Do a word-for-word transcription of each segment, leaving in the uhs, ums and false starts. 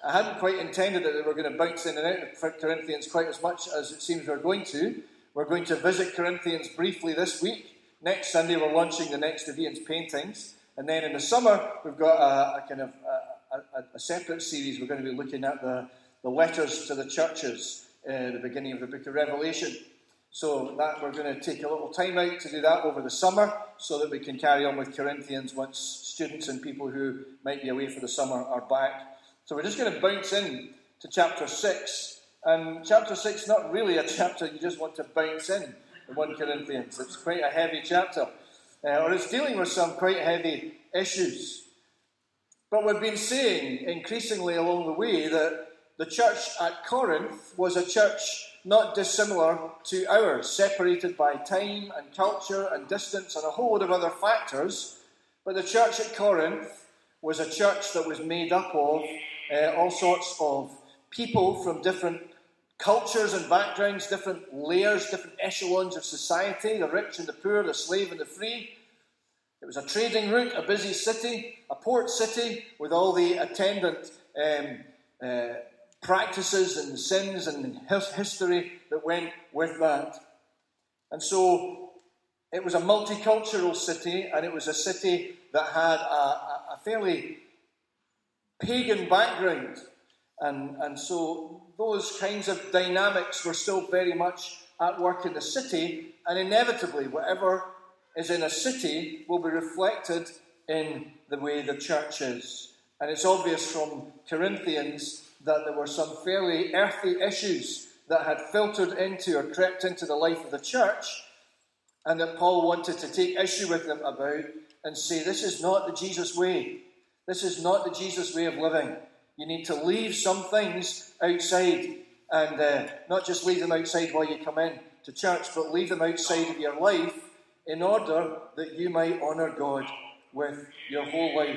I hadn't quite intended that we were going to bounce in and out of Corinthians quite as much as it seems we're going to. We're going to visit Corinthians briefly this week. Next Sunday we're launching the next of Ian's paintings. And then in the summer we've got a, a kind of a, a, a separate series. We're going to be looking at the, the letters to the churches at uh, the beginning of the book of Revelation. So that we're going to take a little time out to do that over the summer so that we can carry on with Corinthians once students and people who might be away for the summer are back. So we're just going to bounce in to chapter six. And chapter six is not really a chapter you just want to bounce in in First Corinthians. It's quite a heavy chapter. Uh, or it's dealing with some quite heavy issues. But we've been saying increasingly along the way that the church at Corinth was a church not dissimilar to ours, separated by time and culture and distance and a whole lot of other factors. But the church at Corinth was a church that was made up of uh, all sorts of people from different cultures and backgrounds, different layers, different echelons of society, the rich and the poor, the slave and the free. It was a trading route, a busy city, a port city with all the attendant um, uh, practices and sins and his history that went with that. And so it was a multicultural city, and it was a city that had a, a fairly pagan background. And, and so those kinds of dynamics were still very much at work in the city, and inevitably whatever is in a city will be reflected in the way the church is. And it's obvious from Corinthians that there were some fairly earthy issues that had filtered into or crept into the life of the church, and that Paul wanted to take issue with them about and say, this is not the Jesus way. This is not the Jesus way of living. You need to leave some things outside, and uh, not just leave them outside while you come in to church, but leave them outside of your life in order that you might honour God with your whole life.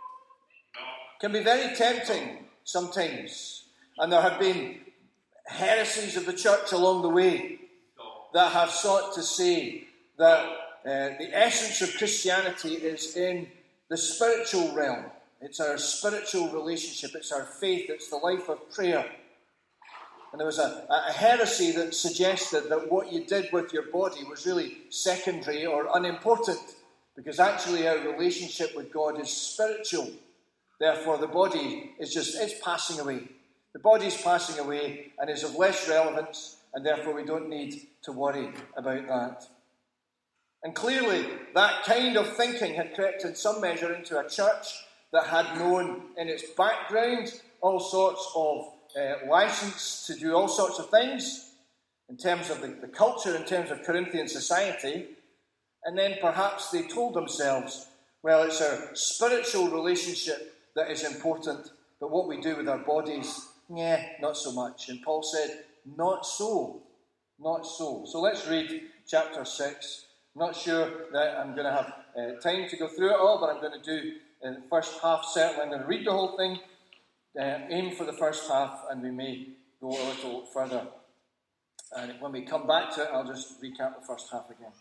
It can be very tempting sometimes, and there have been heresies of the church along the way that have sought to say that uh, the essence of Christianity is in the spiritual realm. It's our spiritual relationship, it's our faith, it's the life of prayer. And there was a, a heresy that suggested that what you did with your body was really secondary or unimportant, because actually our relationship with God is spiritual. Therefore, the body is just, it's passing away. The body's passing away and is of less relevance, and therefore we don't need to worry about that. And clearly, that kind of thinking had crept in some measure into a church that had known in its background all sorts of uh, license to do all sorts of things in terms of the, the culture, in terms of Corinthian society. And then perhaps they told themselves, well, it's our spiritual relationship that is important, but what we do with our bodies, yeah, not so much. And Paul said, not so, not so. So let's read chapter six. I'm not sure that I'm going to have uh, time to go through it all, but I'm going to do in the first half, certainly. I'm going to read the whole thing, uh, aim for the first half, and we may go a little further. And when we come back to it, I'll just recap the first half again.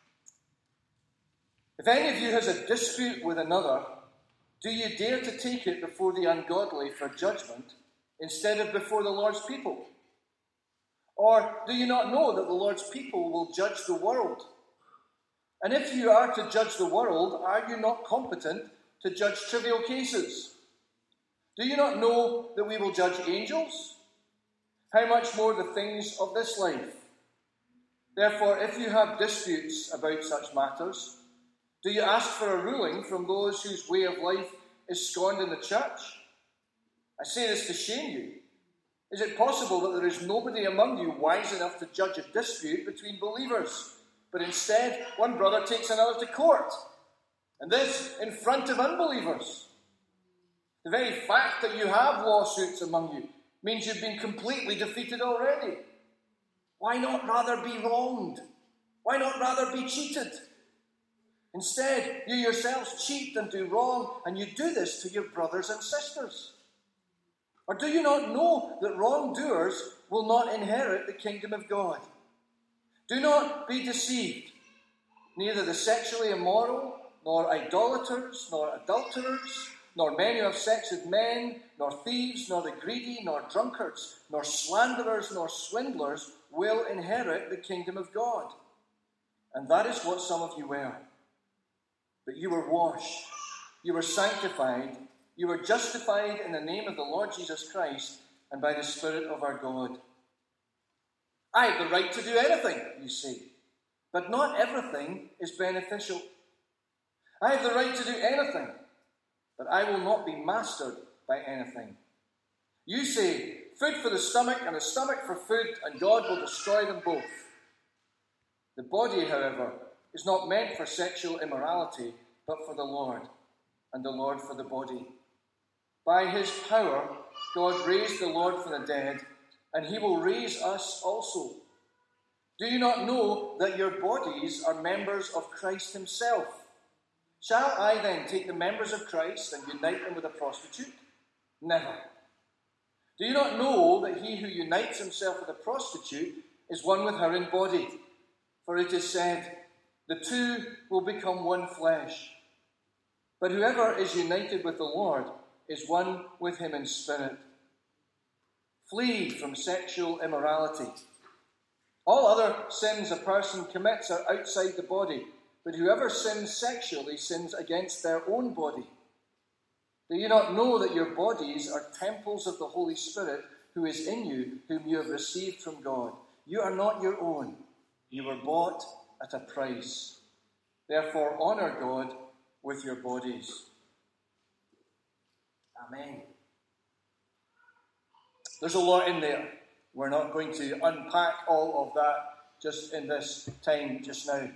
If any of you has a dispute with another, do you dare to take it before the ungodly for judgment instead of before the Lord's people? Or do you not know that the Lord's people will judge the world? And if you are to judge the world, are you not competent to judge trivial cases? Do you not know that we will judge angels? How much more the things of this life? Therefore, if you have disputes about such matters, do you ask for a ruling from those whose way of life is scorned in the church? I say this to shame you. Is it possible that there is nobody among you wise enough to judge a dispute between believers? But instead, one brother takes another to court, and this in front of unbelievers. The very fact that you have lawsuits among you means you've been completely defeated already. Why not rather be wronged? Why not rather be cheated? Instead, you yourselves cheat and do wrong, and you do this to your brothers and sisters. Or do you not know that wrongdoers will not inherit the kingdom of God? Do not be deceived. Neither the sexually immoral, nor idolaters, nor adulterers, nor men who have sex with men, nor thieves, nor the greedy, nor drunkards, nor slanderers, nor swindlers will inherit the kingdom of God. And that is what some of you were. But you were washed, you were sanctified, you were justified in the name of the Lord Jesus Christ and by the Spirit of our God. I have the right to do anything, you say, but not everything is beneficial. I have the right to do anything, but I will not be mastered by anything. You say, food for the stomach and a stomach for food, and God will destroy them both. The body, however, is not meant for sexual immorality, but for the Lord, and the Lord for the body. By his power, God raised the Lord from the dead, and he will raise us also. Do you not know that your bodies are members of Christ himself? Shall I then take the members of Christ and unite them with a prostitute? Never. Do you not know that he who unites himself with a prostitute is one with her in body? For it is said, the two will become one flesh. But whoever is united with the Lord is one with him in spirit. Flee from sexual immorality. All other sins a person commits are outside the body, but whoever sins sexually sins against their own body. Do you not know that your bodies are temples of the Holy Spirit who is in you, whom you have received from God? You are not your own. You were bought at a price. Therefore, honor God with your bodies. Amen. There's a lot in there. We're not going to unpack all of that just in this time just now.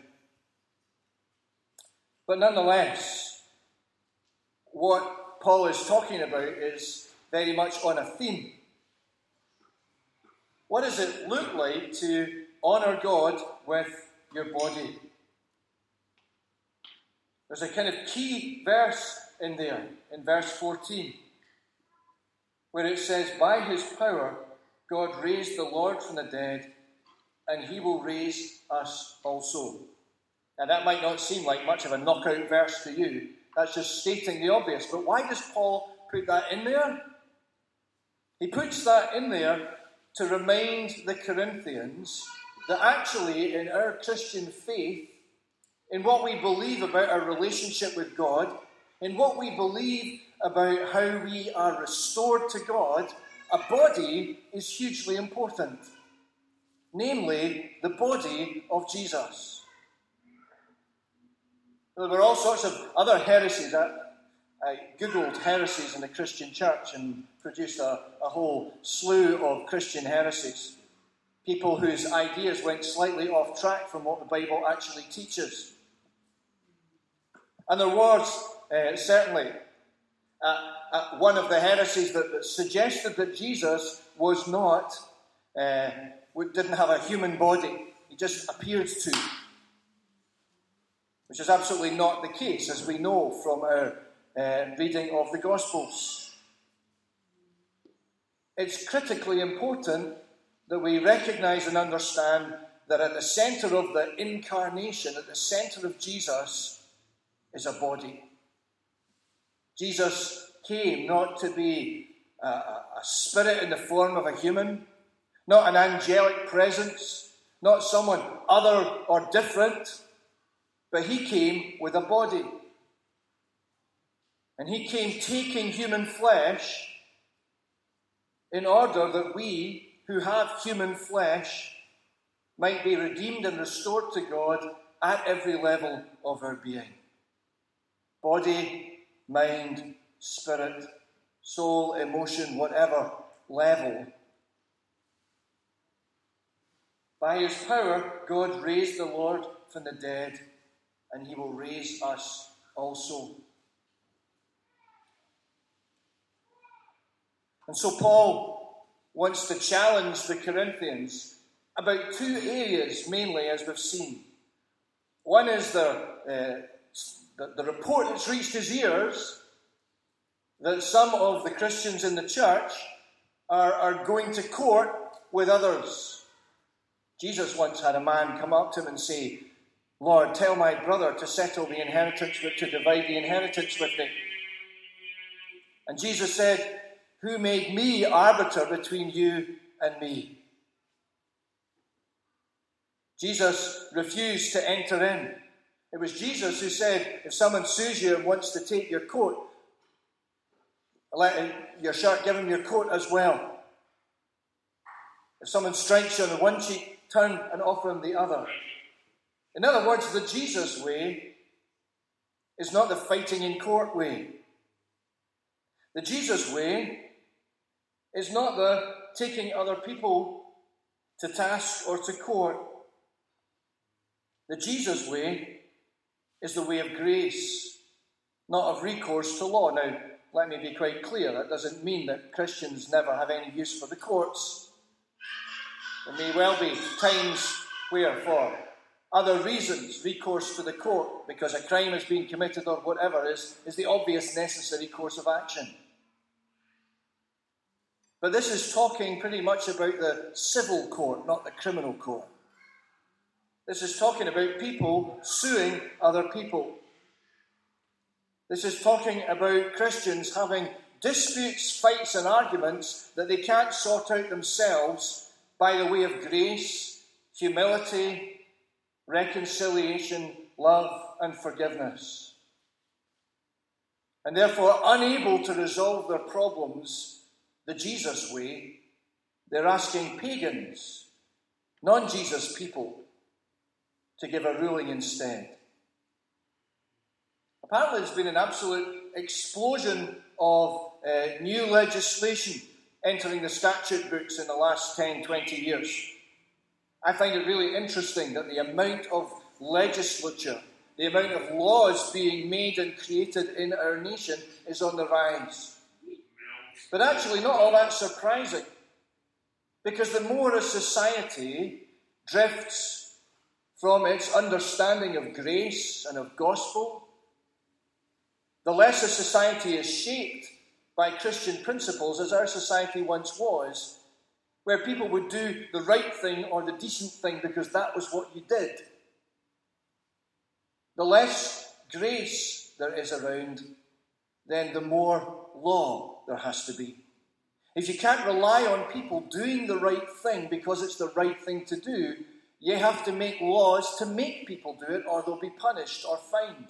But nonetheless, what Paul is talking about is very much on a theme. What does it look like to honour God with your body? There's a kind of key verse in there, in verse fourteen, where it says, by his power God raised the Lord from the dead, and he will raise us also. Now that might not seem like much of a knockout verse to you. That's just stating the obvious. But why does Paul put that in there? He puts that in there to remind the Corinthians that actually in our Christian faith, in what we believe about our relationship with God, in what we believe about how we are restored to God, a body is hugely important. Namely, the body of Jesus. There were all sorts of other heresies. I, I googled heresies in the Christian church and produced a, a whole slew of Christian heresies. People whose ideas went slightly off track from what the Bible actually teaches. And there was uh, certainly uh, uh, one of the heresies that, that suggested that Jesus was not, uh, didn't have a human body. He just appeared to. Which is absolutely not the case, as we know from our uh, reading of the Gospels. It's critically important that we recognize and understand that at the center of the incarnation, at the center of Jesus, is a body. Jesus came not to be a, a spirit in the form of a human, not an angelic presence, not someone other or different, but he came with a body. And he came taking human flesh in order that we who have human flesh might be redeemed and restored to God at every level of our being. Body, mind, spirit, soul, emotion, whatever level. By his power, God raised the Lord from the dead, and he will raise us also. And so Paul wants to challenge the Corinthians about two areas mainly, as we've seen. One is the, uh, the, the report that's reached his ears that some of the Christians in the church are, are going to court with others. Jesus once had a man come up to him and say, Lord, tell my brother to settle the inheritance, to divide the inheritance with me. And Jesus said, Who made me arbiter between you and me? Jesus refused to enter in. It was Jesus who said, if someone sues you and wants to take your coat, let your shirt, give him your coat as well. If someone strikes you on the one cheek, turn and offer him the other. In other words, the Jesus way is not the fighting in court way. The Jesus way is not the taking other people to task or to court. The Jesus way is the way of grace, not of recourse to law. Now, let me be quite clear. That doesn't mean that Christians never have any use for the courts. There may well be times where, for other reasons, recourse to the court, because a crime has been committed or whatever, is, is the obvious necessary course of action. But this is talking pretty much about the civil court, not the criminal court. This is talking about people suing other people. This is talking about Christians having disputes, fights, and arguments that they can't sort out themselves by the way of grace, humility, reconciliation, love, and forgiveness. And therefore, unable to resolve their problems the Jesus way, they're asking pagans, non-Jesus people, to give a ruling instead. Apparently there's been an absolute explosion of uh, new legislation entering the statute books in the last ten, twenty years. I find it really interesting that the amount of legislature, the amount of laws being made and created in our nation is on the rise. But actually not all that surprising, because the more a society drifts from its understanding of grace and of gospel, the less a society is shaped by Christian principles as our society once was, where people would do the right thing or the decent thing because that was what you did. The less grace there is around, then the more law there has to be. If you can't rely on people doing the right thing because it's the right thing to do, you have to make laws to make people do it, or they'll be punished or fined.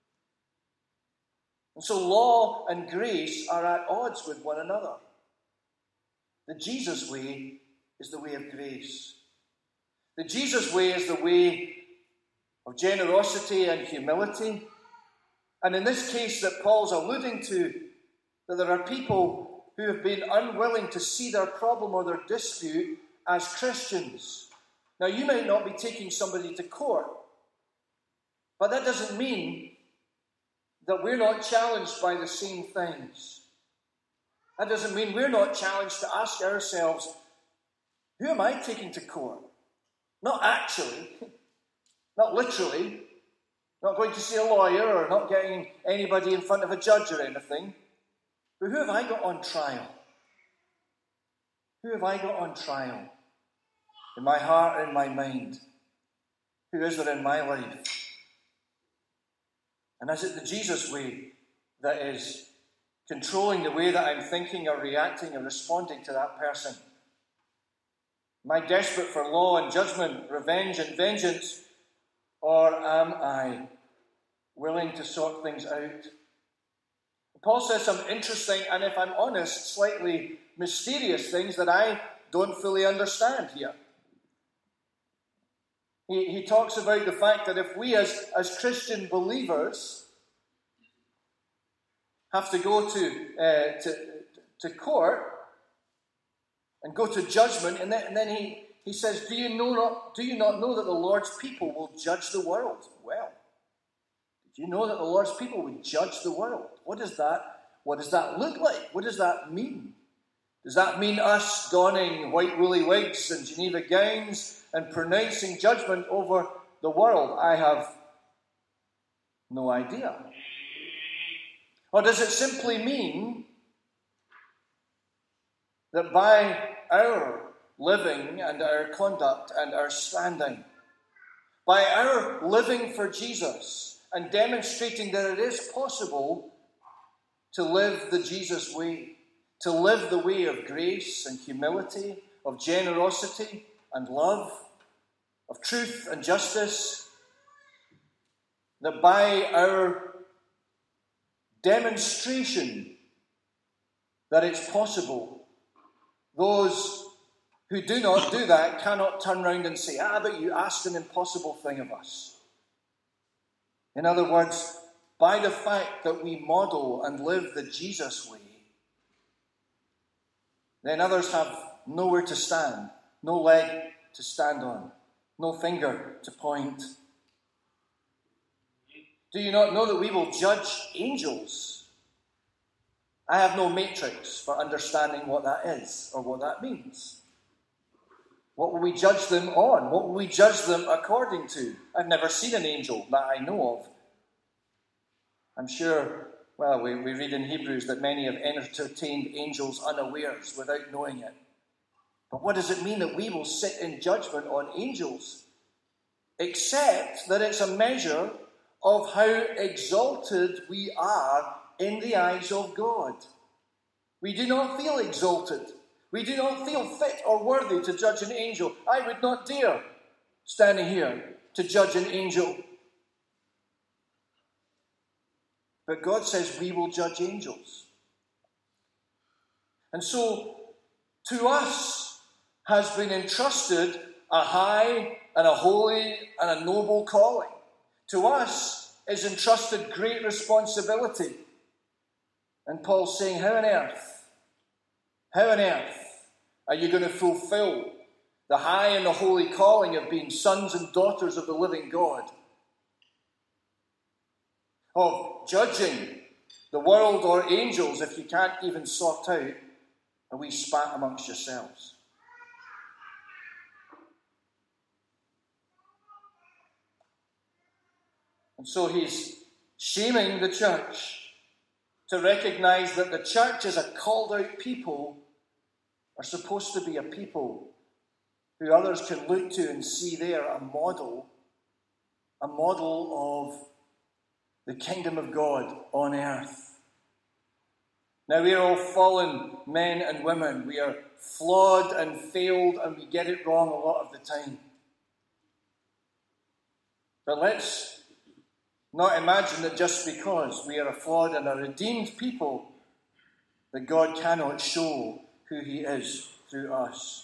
And so law and grace are at odds with one another. The Jesus way is the way of grace. The Jesus way is the way of generosity and humility. And in this case that Paul's alluding to, that there are people who have been unwilling to see their problem or their dispute as Christians. Now, you might not be taking somebody to court, but that doesn't mean that we're not challenged by the same things. That doesn't mean we're not challenged to ask ourselves, who am I taking to court? Not actually, not literally, not going to see a lawyer or not getting anybody in front of a judge or anything, but who have I got on trial? Who have I got on trial? In my heart and in my mind. Who is there in my life? And is it the Jesus way that is controlling the way that I'm thinking or reacting or responding to that person? Am I desperate for law and judgment, revenge and vengeance? Or am I willing to sort things out? Paul says some interesting, and if I'm honest, slightly mysterious things that I don't fully understand here. He, he talks about the fact that if we as, as Christian believers have to go to, uh, to, to court and go to judgment, and then, and then he, he says, do you, know not, do you not know that the Lord's people will judge the world? Well, did you know that the Lord's people will judge the world? What does that, what does that look like? What does that mean? Does that mean us donning white woolly wigs and Geneva gowns and pronouncing judgment over the world? I have no idea. Or does it simply mean that by our living and our conduct and our standing, by our living for Jesus and demonstrating that it is possible to live the Jesus way, to live the way of grace and humility, of generosity and love, of truth and justice, that by our demonstration that it's possible, those who do not do that cannot turn round and say, ah, but you asked an impossible thing of us. In other words, by the fact that we model and live the Jesus way, then others have nowhere to stand, no leg to stand on, no finger to point. Do you not know that we will judge angels? I have no matrix for understanding what that is or what that means. What will we judge them on? What will we judge them according to? I've never seen an angel that I know of. I'm sure, well, we, we read in Hebrews that many have entertained angels unawares without knowing it. But what does it mean that we will sit in judgment on angels? Except that it's a measure of how exalted we are in the eyes of God. We do not feel exalted. We do not feel fit or worthy to judge an angel. I would not dare, standing here, to judge an angel. But God says we will judge angels. And so, to us has been entrusted a high and a holy and a noble calling. To us is entrusted great responsibility. And Paul's saying, how on earth, how on earth are you going to fulfill the high and the holy calling of being sons and daughters of the living God? Of judging the world or angels if you can't even sort out a wee spat amongst yourselves. And so he's shaming the church to recognize that the church as a called out people are supposed to be a people who others can look to and see there a model, a model of the kingdom of God on earth. Now, we are all fallen men and women. We are flawed and failed, and we get it wrong a lot of the time. But let's not imagine that just because we are a flawed and a redeemed people, that God cannot show who He is through us.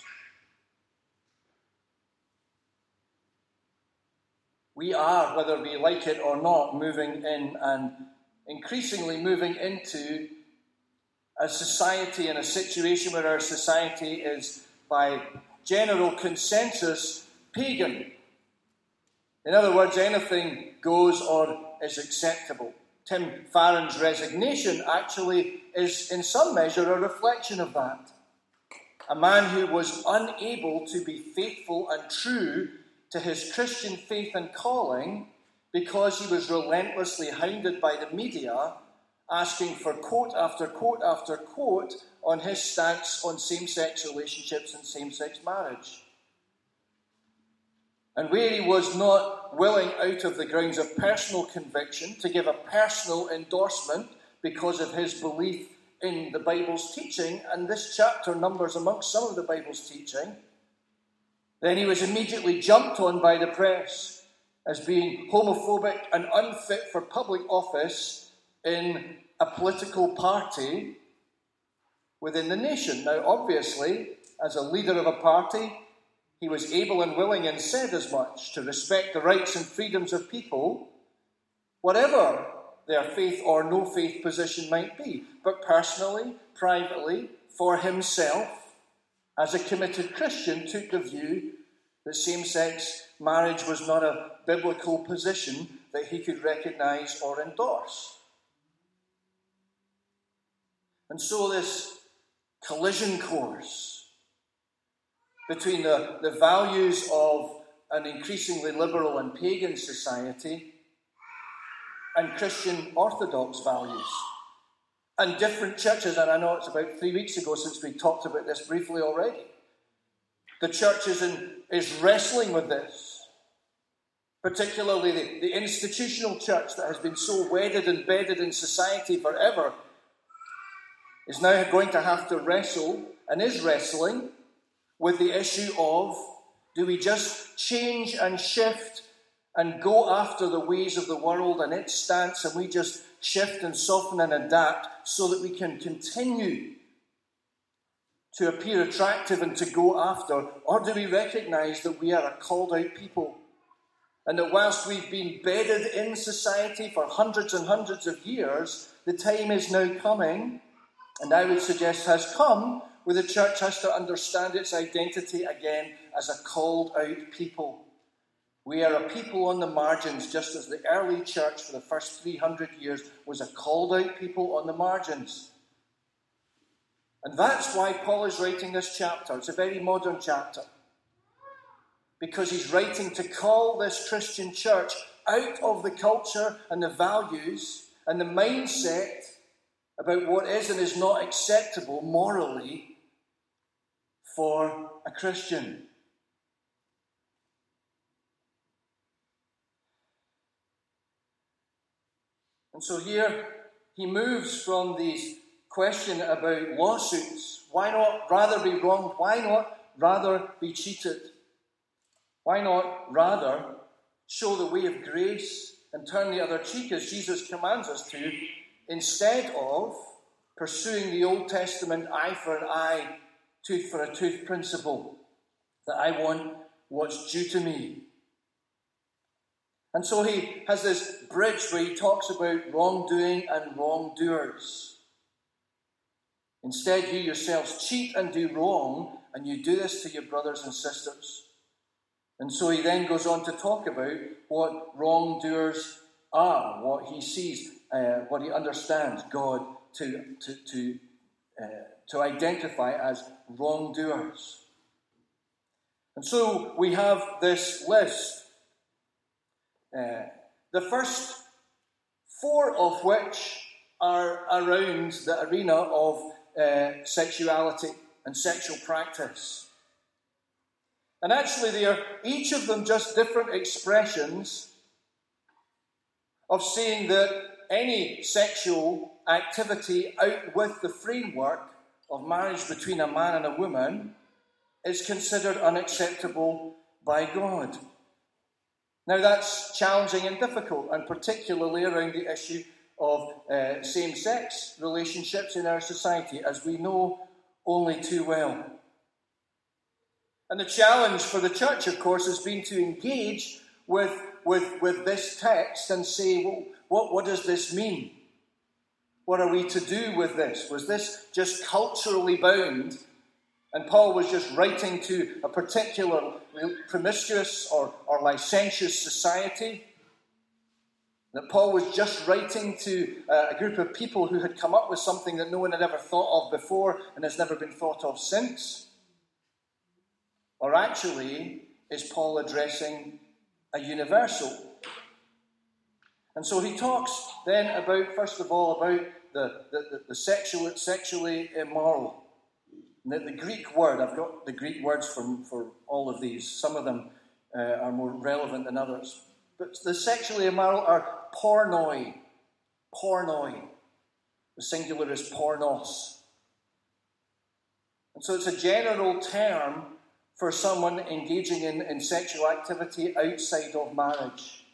We are, whether we like it or not, moving in and increasingly moving into a society and a situation where our society is, by general consensus, pagan. In other words, anything goes or is acceptable. Tim Farron's resignation actually is, in some measure, a reflection of that. A man who was unable to be faithful and true to his Christian faith and calling because he was relentlessly hounded by the media, asking for quote after quote after quote on his stance on same-sex relationships and same-sex marriage. And where he was not willing, out of the grounds of personal conviction, to give a personal endorsement because of his belief in the Bible's teaching, and this chapter numbers amongst some of the Bible's teaching, then he was immediately jumped on by the press as being homophobic and unfit for public office in a political party within the nation. Now, obviously, as a leader of a party, he was able and willing, and said as much, to respect the rights and freedoms of people, whatever their faith or no faith position might be. But personally, privately, for himself, as a committed Christian, took the view that same-sex marriage was not a biblical position that he could recognize or endorse. And so this collision course between the, the values of an increasingly liberal and pagan society and Christian Orthodox values, and different churches, and I know it's about three weeks ago since we talked about this briefly already. The church is, in, is wrestling with this, particularly the, the institutional church that has been so wedded and bedded in society forever. is now going to have to wrestle, and is wrestling, with the issue of, do we just change and shift and go after the ways of the world and its stance, and we just shift and soften and adapt so that we can continue to appear attractive and to go after? Or do we recognize that we are a called out people, and that whilst we've been bedded in society for hundreds and hundreds of years, the time is now coming, and I would suggest has come, where the church has to understand its identity again as a called out people. We are a people on the margins, just as the early church for the first three hundred years was a called out people on the margins. And that's why Paul is writing this chapter. It's a very modern chapter, because he's writing to call this Christian church out of the culture and the values and the mindset about what is and is not acceptable morally for a Christian. And so here he moves from this question about lawsuits. Why not rather be wronged? Why not rather be cheated? Why not rather show the way of grace and turn the other cheek, as Jesus commands us to, instead of pursuing the Old Testament eye for an eye, tooth for a tooth principle, that I want what's due to me. And so he has this bridge where he talks about wrongdoing and wrongdoers. Instead, you yourselves cheat and do wrong, and you do this to your brothers and sisters. And so he then goes on to talk about what wrongdoers are, what he sees, uh, what he understands God to to to, uh, to identify as wrongdoers. And so we have this list. Uh, the first four of which are around the arena of uh, sexuality and sexual practice. And actually they are each of them just different expressions of saying that any sexual activity out with the framework of marriage between a man and a woman is considered unacceptable by God. Now that's challenging and difficult, and particularly around the issue of uh, same-sex relationships in our society, as we know only too well. And the challenge for the church, of course, has been to engage with, with, with this text and say, well, what, what does this mean? What are we to do with this? Was this just culturally bound? And Paul was just writing to a particular promiscuous or, or licentious society? That Paul was just writing to uh, a group of people who had come up with something that no one had ever thought of before and has never been thought of since? Or actually, is Paul addressing a universal? And so he talks then about, first of all, about the, the, the sexual, sexually immoral. The, the Greek word, I've got the Greek words for, for all of these. Some of them uh, are more relevant than others. But the sexually immoral are pornoi. Pornoi. The singular is pornos. And so it's a general term for someone engaging in, in sexual activity outside of marriage.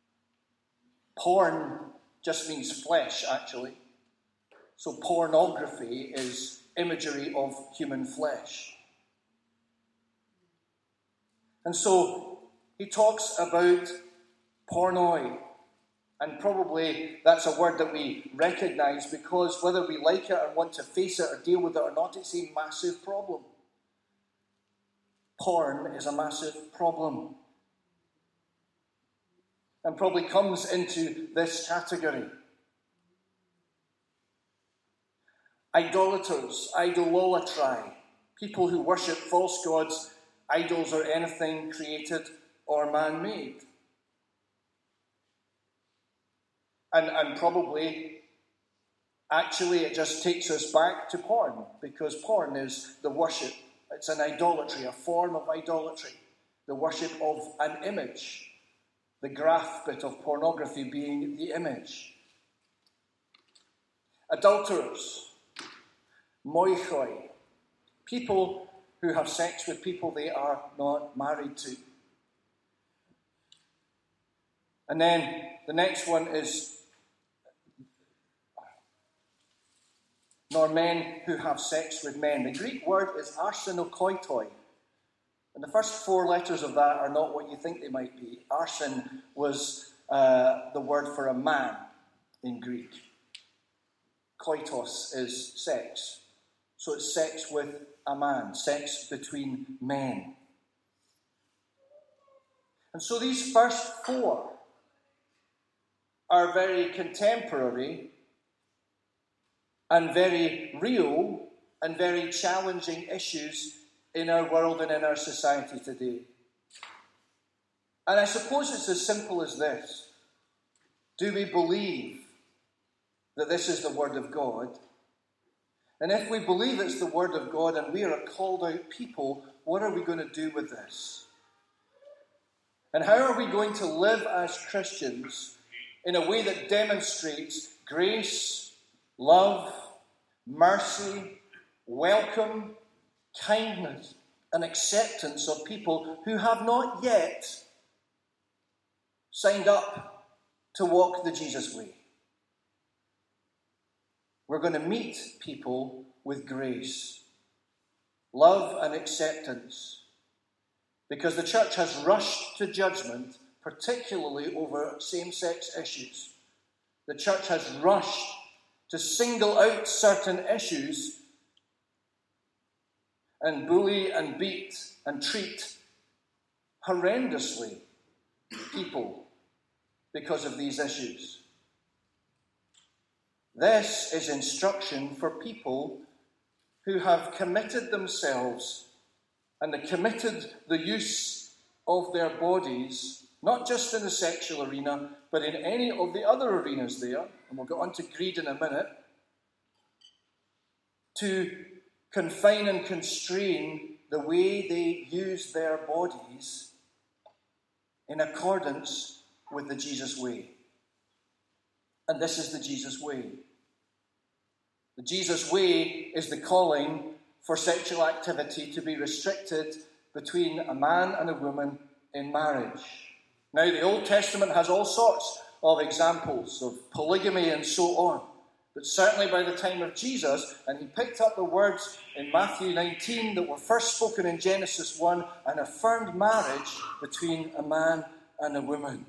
Porn just means flesh, actually. So pornography is imagery of human flesh. And so he talks about pornoi. And probably that's a word that we recognize, because whether we like it or want to face it or deal with it or not, it's a massive problem. Porn is a massive problem. And probably comes into this category. Idolaters, idolatry, people who worship false gods, idols, or anything created or man-made. And, and probably, actually, it just takes us back to porn, because porn is the worship. It's an idolatry, a form of idolatry, the worship of an image, the graph bit of pornography being the image. Adulterers. moichoi, people who have sex with people they are not married to. And then the next one is nor men who have sex with men. The Greek word is arsenokoitoi. And the first four letters of that are not what you think they might be. Arsen was uh, the word for a man in Greek. Koitos is sex. So it's sex with a man, sex between men. And so these first four are very contemporary and very real and very challenging issues in our world and in our society today. And I suppose it's as simple as this. Do we believe that this is the Word of God? And if we believe it's the Word of God and we are a called out people, what are we going to do with this? And how are we going to live as Christians in a way that demonstrates grace, love, mercy, welcome, kindness, and acceptance of people who have not yet signed up to walk the Jesus way? We're going to meet people with grace, love, and acceptance, because the church has rushed to judgment, particularly over same-sex issues. The church has rushed to single out certain issues and bully and beat and treat horrendously people because of these issues. This is instruction for people who have committed themselves and have committed the use of their bodies, not just in the sexual arena, but in any of the other arenas there, and we'll get on to greed in a minute, to confine and constrain the way they use their bodies in accordance with the Jesus way. And this is the Jesus way. The Jesus way is the calling for sexual activity to be restricted between a man and a woman in marriage. Now, the Old Testament has all sorts of examples of polygamy and so on. But certainly by the time of Jesus, and he picked up the words in Matthew nineteen that were first spoken in Genesis one and affirmed marriage between a man and a woman.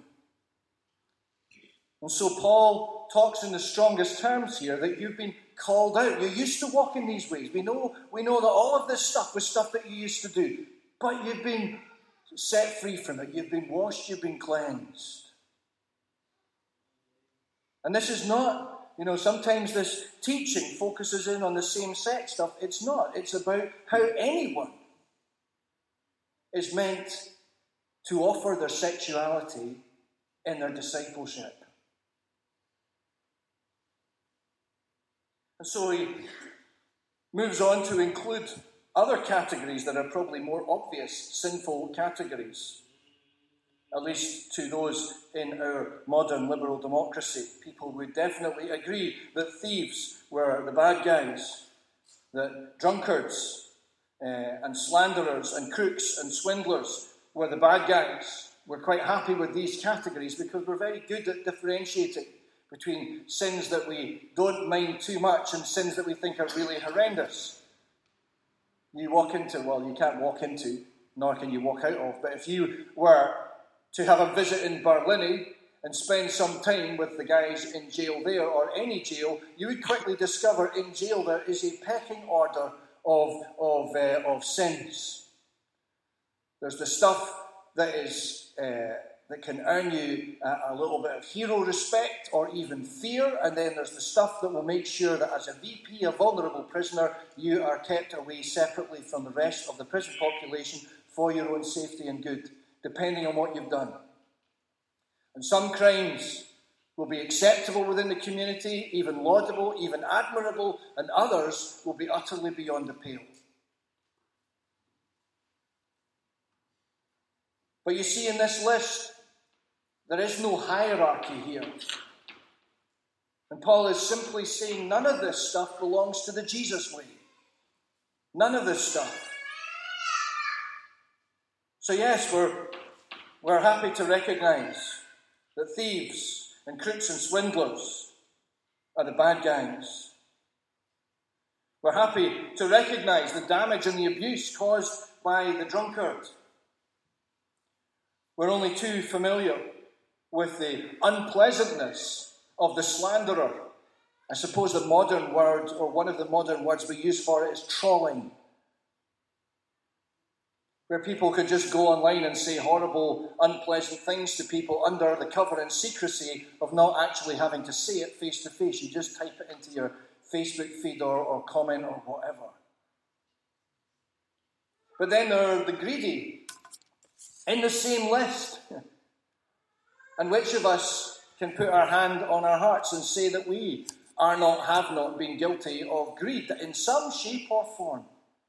And so Paul talks in the strongest terms here that you've been called out. You used to walk in these ways. We know, we know that all of this stuff was stuff that you used to do. But you've been set free from it. You've been washed. You've been cleansed. And this is not, you know, sometimes this teaching focuses in on the same-sex stuff. It's not. It's about how anyone is meant to offer their sexuality in their discipleship. And so he moves on to include other categories that are probably more obvious, sinful categories. At least to those in our modern liberal democracy. People would definitely agree that thieves were the bad guys, that drunkards uh, and slanderers and crooks and swindlers were the bad guys. We're quite happy with these categories because we're very good at differentiating between sins that we don't mind too much and sins that we think are really horrendous. You walk into, well, you can't walk into, nor can you walk out of, but if you were to have a visit in Barlinnie and spend some time with the guys in jail there, or any jail, you would quickly discover in jail there is a pecking order of, of, uh, of sins. There's the stuff that is uh, that can earn you a, a little bit of hero respect or even fear, and then there's the stuff that will make sure that as a V P, a vulnerable prisoner, you are kept away separately from the rest of the prison population for your own safety and good, depending on what you've done. And some crimes will be acceptable within the community, even laudable, even admirable, and others will be utterly beyond the pale. But you see, in this list, there is no hierarchy here. And Paul is simply saying none of this stuff belongs to the Jesus way. None of this stuff. So yes, we're, we're happy to recognize that thieves and crooks and swindlers are the bad guys. We're happy to recognize the damage and the abuse caused by the drunkard. We're only too familiar with the unpleasantness of the slanderer. I suppose the modern word, or one of the modern words we use for it, is trolling. Where people can just go online and say horrible, unpleasant things to people under the cover and secrecy of not actually having to say it face to face. You just type it into your Facebook feed or, or comment or whatever. But then there are the greedy in the same list. And which of us can put our hand on our hearts and say that we are not, have not been guilty of greed in some shape or form?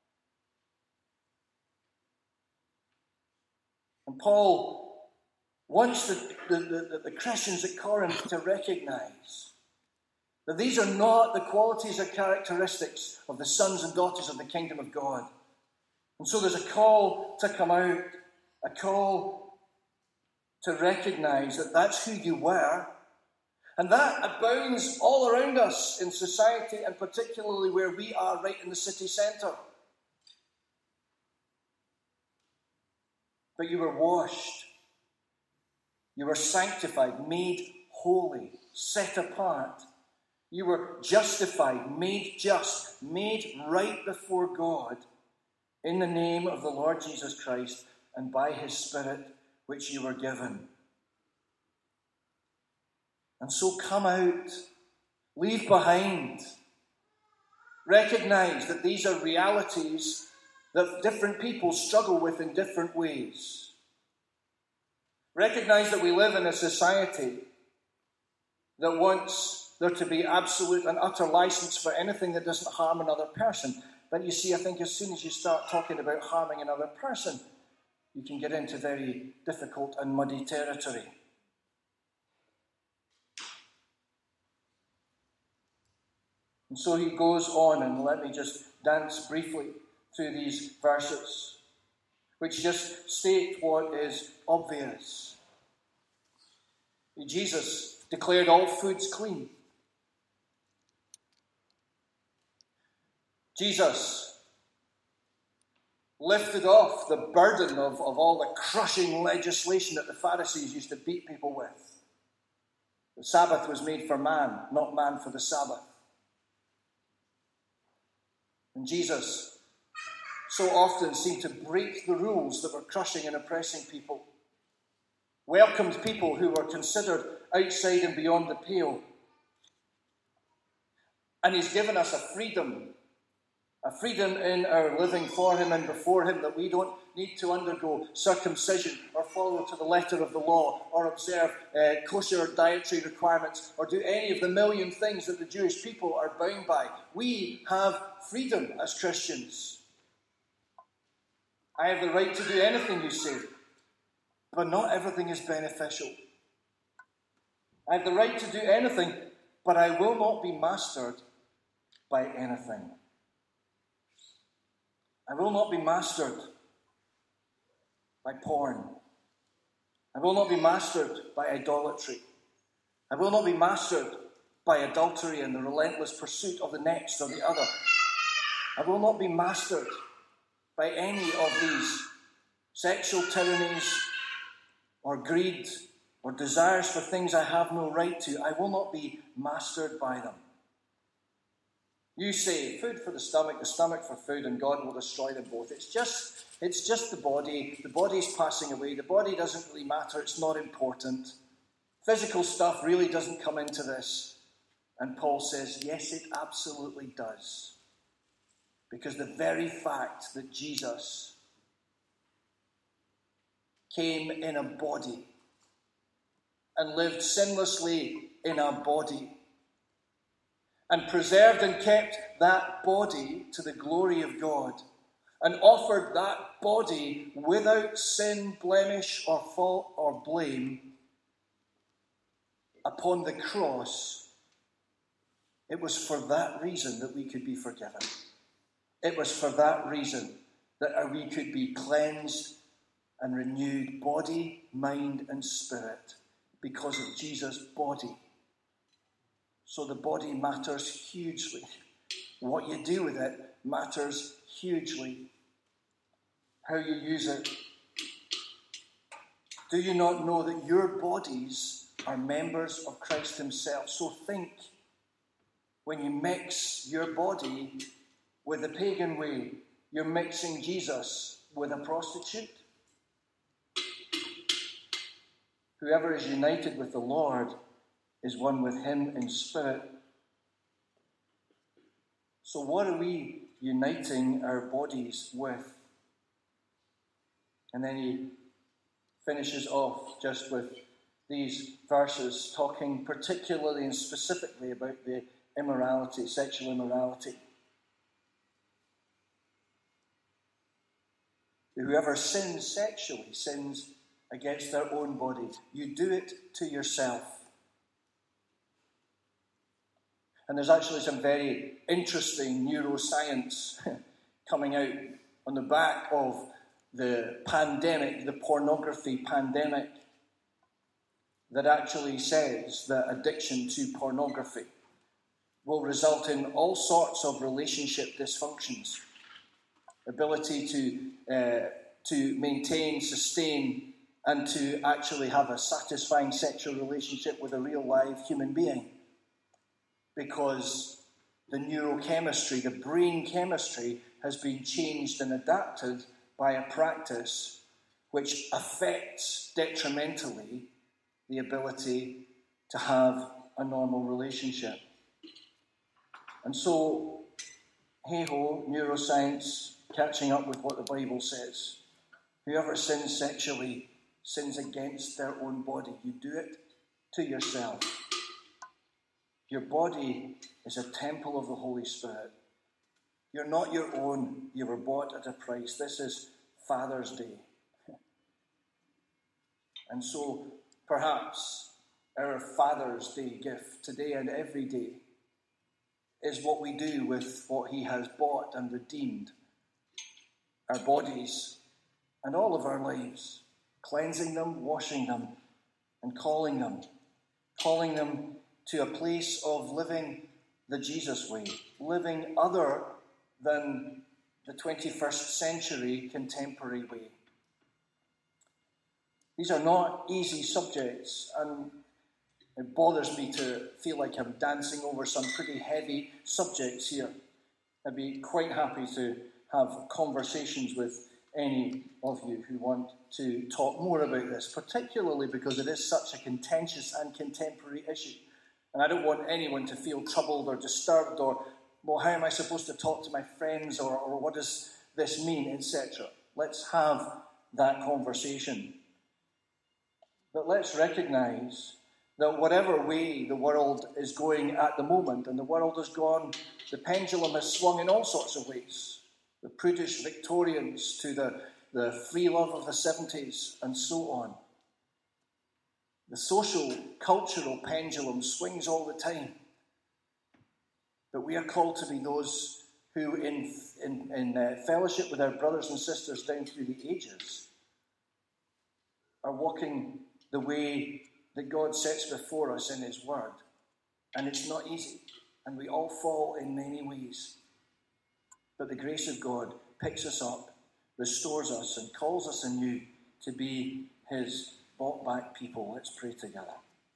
And Paul wants the, the, the, the Christians at Corinth to recognize that these are not the qualities or characteristics of the sons and daughters of the kingdom of God. And so there's a call to come out, a call to recognize that that's who you were. And that abounds all around us in society, and particularly where we are, right in the city centre. But you were washed. You were sanctified, made holy, set apart. You were justified, made just, made right before God in the name of the Lord Jesus Christ and by his Spirit which you were given. And so come out, leave behind, recognize that these are realities that different people struggle with in different ways. Recognize that we live in a society that wants there to be absolute and utter license for anything that doesn't harm another person. But you see, I think as soon as you start talking about harming another person, you can get into very difficult and muddy territory. And so he goes on, and let me just dance briefly through these verses, which just state what is obvious. Jesus declared all foods clean. Jesus lifted off the burden of, of all the crushing legislation that the Pharisees used to beat people with. The Sabbath was made for man, not man for the Sabbath. And Jesus so often seemed to break the rules that were crushing and oppressing people. Welcomed people who were considered outside and beyond the pale. And he's given us a freedom, a freedom in our living for him and before him, that we don't need to undergo circumcision or follow to the letter of the law or observe uh, kosher dietary requirements or do any of the million things that the Jewish people are bound by. We have freedom as Christians. I have the right to do anything, you say, but not everything is beneficial. I have the right to do anything, but I will not be mastered by anything. I will not be mastered by porn. I will not be mastered by idolatry. I will not be mastered by adultery and the relentless pursuit of the next or the other. I will not be mastered by any of these sexual tyrannies or greed or desires for things I have no right to. I will not be mastered by them. You say, food for the stomach, the stomach for food, and God will destroy them both. It's just, it's just the body. The body's passing away. The body doesn't really matter. It's not important. Physical stuff really doesn't come into this. And Paul says, yes, it absolutely does. Because the very fact that Jesus came in a body and lived sinlessly in a body and preserved and kept that body to the glory of God and offered that body without sin, blemish, or fault or blame upon the cross, it was for that reason that we could be forgiven. It was for that reason that we could be cleansed and renewed, body, mind, and spirit, because of Jesus' body. So the body matters hugely. What you do with it matters hugely. How you use it. Do you not know that your bodies are members of Christ himself? So think, when you mix your body with the pagan way, you're mixing Jesus with a prostitute. Whoever is united with the Lord is one with him in spirit. So what are we uniting our bodies with? And then he finishes off just with these verses, talking particularly and specifically about the immorality, sexual immorality. Whoever sins sexually sins against their own body. You do it to yourself. And there's actually some very interesting neuroscience coming out on the back of the pandemic, the pornography pandemic, that actually says that addiction to pornography will result in all sorts of relationship dysfunctions. Ability to uh, to maintain, sustain, and to actually have a satisfying sexual relationship with a real live human being. Because the neurochemistry, the brain chemistry, has been changed and adapted by a practice which affects detrimentally the ability to have a normal relationship. And so, hey-ho, neuroscience, catching up with what the Bible says. Whoever sins sexually sins against their own body. You do it to yourself. Your body is a temple of the Holy Spirit. You're not your own. You were bought at a price. This is Father's Day. And so, perhaps, our Father's Day gift today and every day is what we do with what he has bought and redeemed. Our bodies and all of our lives. Cleansing them, washing them, and calling them. Calling them to a place of living the Jesus way. Living other than the twenty-first century contemporary way. These are not easy subjects, and it bothers me to feel like I'm dancing over some pretty heavy subjects here. I'd be quite happy to have conversations with any of you who want to talk more about this, particularly because it is such a contentious and contemporary issue. And I don't want anyone to feel troubled or disturbed or, well, how am I supposed to talk to my friends, or, or what does this mean, et cetera. Let's have that conversation. But let's recognize that whatever way the world is going at the moment, and the world has gone, the pendulum has swung in all sorts of ways. The prudish Victorians to the, the free love of the seventies, and so on. The social, cultural pendulum swings all the time. But we are called to be those who, in, in, in uh, fellowship with our brothers and sisters down through the ages, are walking the way that God sets before us in his word. And it's not easy. And we all fall in many ways. But the grace of God picks us up, restores us, and calls us anew to be his bought back people. Let's pray together.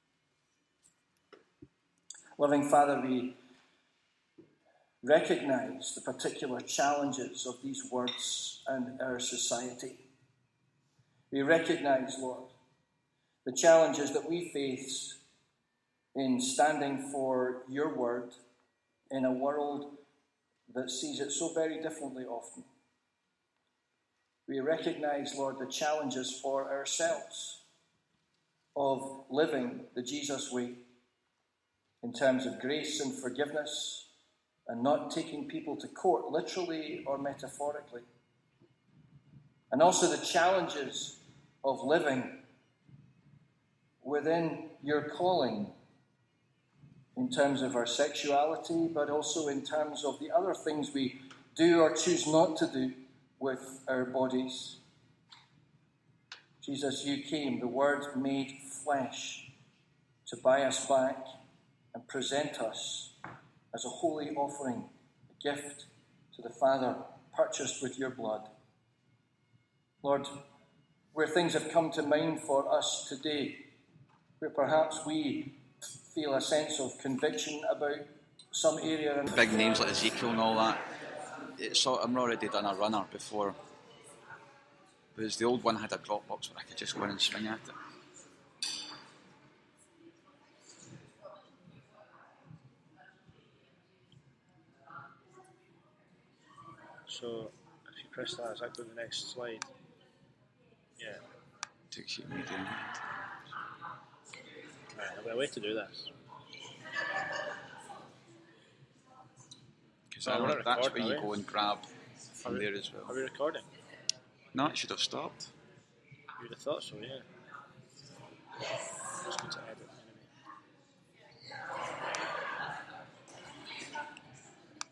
Loving Father, we recognize the particular challenges of these words and our society. We recognize, Lord, the challenges that we face in standing for your word in a world that sees it so very differently often. We recognize, Lord, the challenges for ourselves of living the Jesus way in terms of grace and forgiveness and not taking people to court, literally or metaphorically. And also the challenges of living within your calling in terms of our sexuality, but also in terms of the other things we do or choose not to do with our bodies. Jesus, you came, the Word made flesh, to buy us back and present us as a holy offering, a gift to the Father, purchased with your blood. Lord, where things have come to mind for us today, where perhaps we feel a sense of conviction about some area. And big names like Ezekiel and all that, it's sort of, I'm already done a runner before, because the old one had a drop box where I could just go in and swing at it. So, if you press that, is that go to the next slide? Yeah. Takes you medium hand. Right, there'll be a way to do this. Because Oh, that, that's where you we? go and grab from Are we- there as well. Are we recording? No, it should have stopped. You would have thought so, yeah.